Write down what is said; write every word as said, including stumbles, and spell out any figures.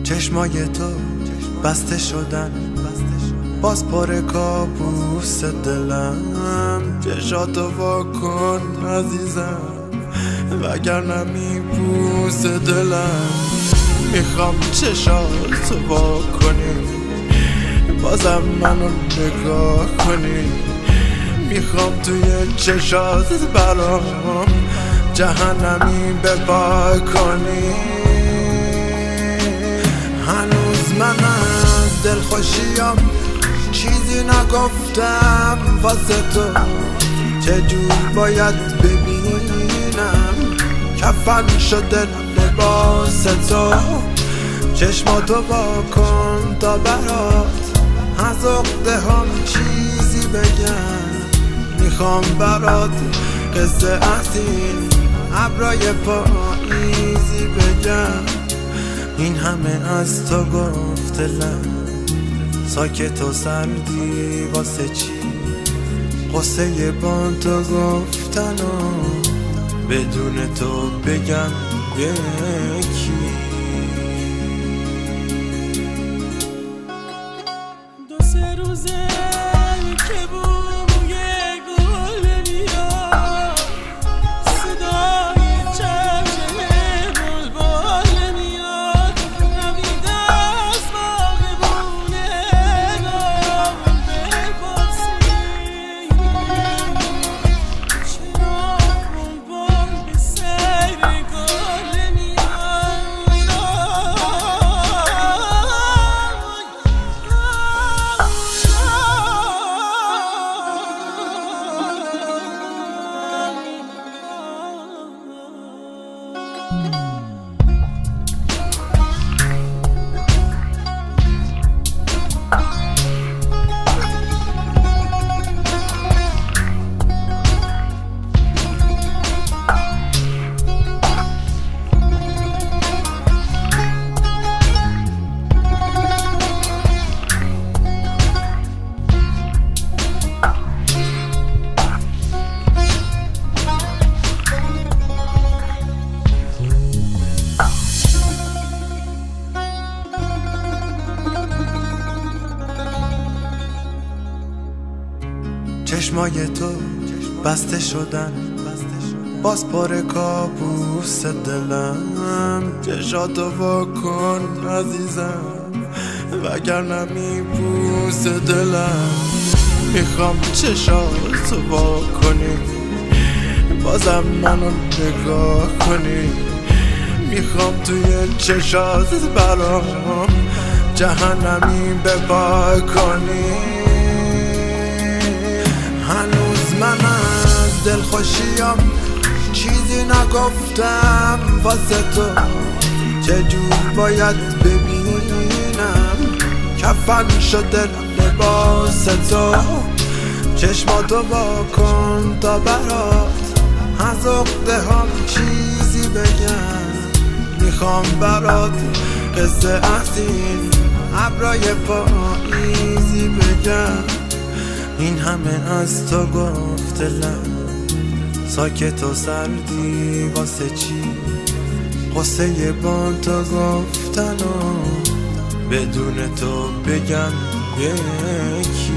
چشمای تو بسته شدن، باز پر کابوس دلم. چشاتو وا کن عزیزم، وگرنه میبوس دلم. میخوام چشاتو وا کنی، بازم منو نگاه کنی. میخوام توی چشات برام جهنمی بپا کنی. هنوز من از دلخوشیام چیزی نگفتم واسه تو. چجور باید ببینم کفن شده لباس تو. چشماتو وا کن تا برات از عقده هم چیزی بگم. میخوام برات قصه از این ابرای پاییزی بگم. این همه از تو گفته لب، ساکت و سردی واسه چی؟ قصه با تو گفتن و بدون تو بگم یکی. دو سه روزه که بوی گل میاد، صدای چهچه بلبل میاد. نمیده از باغبونه نام بپرسی چرا بلبل به سیر گل میاد. چشمای تو بسته شدن، باز پر کابوس دلم. چشاتو وا کن عزیزم، وگرنه میبوس دلم. میخوام چشاتو وا کنی، بازم منو نگاه کنی. میخوام توی چشات برام جهنمی بپا کنی. هنوز من از دلخوشیام چیزی نگفتم واسه تو. چجور باید ببینم کفن شده لباس تو. چشماتو وا کن تا برات از عقده هم چیزی بگم. میخوام برات قصه از این ابرای پاییزی بگم. این همه از تو گفته لب، ساکت و سردی واسه چی؟ قصه با تو گفتن و بدون تو بگم یکی.